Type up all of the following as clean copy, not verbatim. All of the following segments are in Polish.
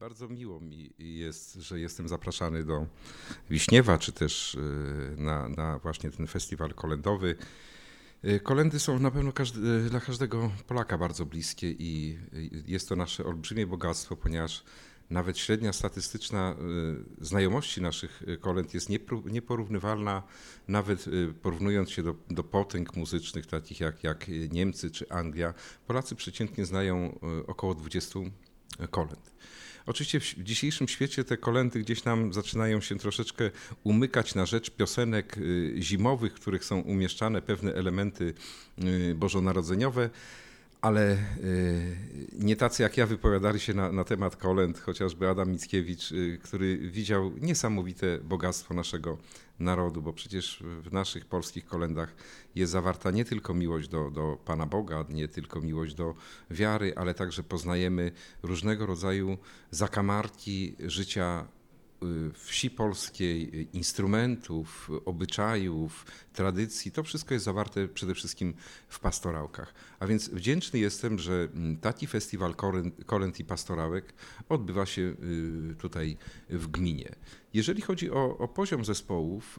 Bardzo miło mi jest, że jestem zapraszany do Wiśniewa, czy też na właśnie ten festiwal kolędowy. Kolendy są na pewno dla każdego Polaka bardzo bliskie i jest to nasze olbrzymie bogactwo, ponieważ nawet średnia statystyczna znajomości naszych kolęd jest nieporównywalna, nawet porównując się do potęg muzycznych takich jak Niemcy czy Anglia. Polacy przeciętnie znają około 20 kolęd. Oczywiście w dzisiejszym świecie te kolędy gdzieś nam zaczynają się troszeczkę umykać na rzecz piosenek zimowych, w których są umieszczane pewne elementy bożonarodzeniowe, ale nie tacy jak ja wypowiadali się na temat kolęd, chociażby Adam Mickiewicz, który widział niesamowite bogactwo naszego narodu, bo przecież w naszych polskich kolędach jest zawarta nie tylko miłość do Pana Boga, nie tylko miłość do wiary, ale także poznajemy różnego rodzaju zakamarki życia wsi polskiej, instrumentów, obyczajów, tradycji. To wszystko jest zawarte przede wszystkim w pastorałkach. A więc wdzięczny jestem, że taki festiwal kolęd i pastorałek odbywa się tutaj w gminie. Jeżeli chodzi o poziom zespołów,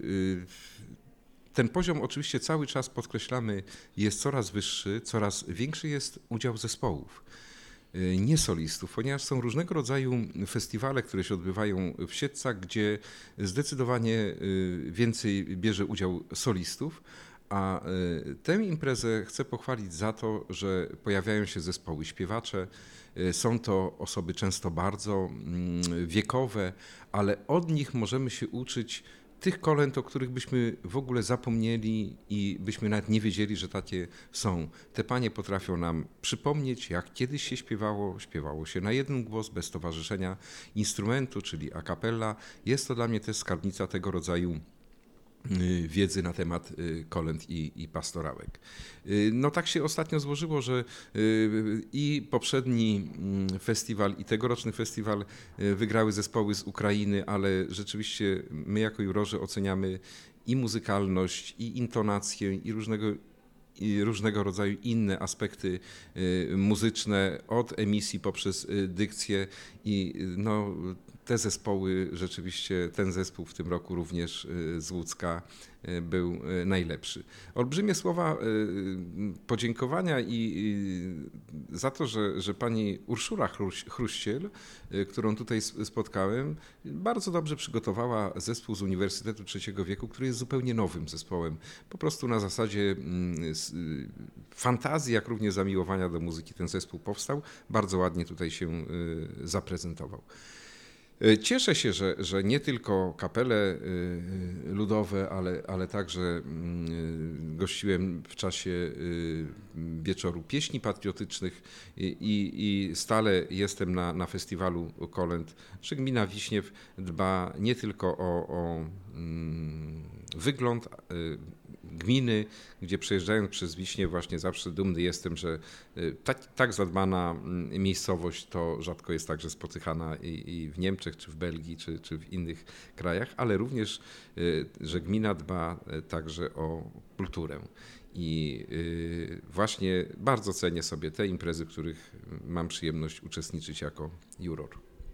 ten poziom oczywiście cały czas podkreślamy jest coraz wyższy, coraz większy jest udział zespołów. Nie solistów, ponieważ są różnego rodzaju festiwale, które się odbywają w Siedlcach, gdzie zdecydowanie więcej bierze udział solistów, a tę imprezę chcę pochwalić za to, że pojawiają się zespoły śpiewacze. Są to osoby często bardzo wiekowe, ale od nich możemy się uczyć tych kolęd, o których byśmy w ogóle zapomnieli i byśmy nawet nie wiedzieli, że takie są. Te panie potrafią nam przypomnieć, jak kiedyś się śpiewało. Śpiewało się na jeden głos, bez towarzyszenia instrumentu, czyli a cappella. Jest to dla mnie też skarbnica tego rodzaju wiedzy na temat kolęd i pastorałek. No tak się ostatnio złożyło, że i poprzedni festiwal i tegoroczny festiwal wygrały zespoły z Ukrainy, ale rzeczywiście my jako jurorzy oceniamy i muzykalność, i intonację, i różnego rodzaju inne aspekty muzyczne, od emisji poprzez dykcję i no, te zespoły, rzeczywiście ten zespół w tym roku również z Łódzka był najlepszy. Olbrzymie słowa podziękowania i za to, że pani Urszula Chruściel, którą tutaj spotkałem, bardzo dobrze przygotowała zespół z Uniwersytetu Trzeciego Wieku, który jest zupełnie nowym zespołem. Po prostu na zasadzie fantazji, jak również zamiłowania do muzyki ten zespół powstał. Bardzo ładnie tutaj się zaprezentował. Cieszę się, że nie tylko kapele ludowe, ale także gościłem w czasie wieczoru pieśni patriotycznych i stale jestem na festiwalu kolęd, że gmina Wiśniew dba nie tylko o wygląd gminy, gdzie przejeżdżając przez Wiśnię właśnie zawsze dumny jestem, że tak zadbana miejscowość to rzadko jest także spotykana i w Niemczech, czy w Belgii, czy w innych krajach, ale również, że gmina dba także o kulturę. I właśnie bardzo cenię sobie te imprezy, w których mam przyjemność uczestniczyć jako juror.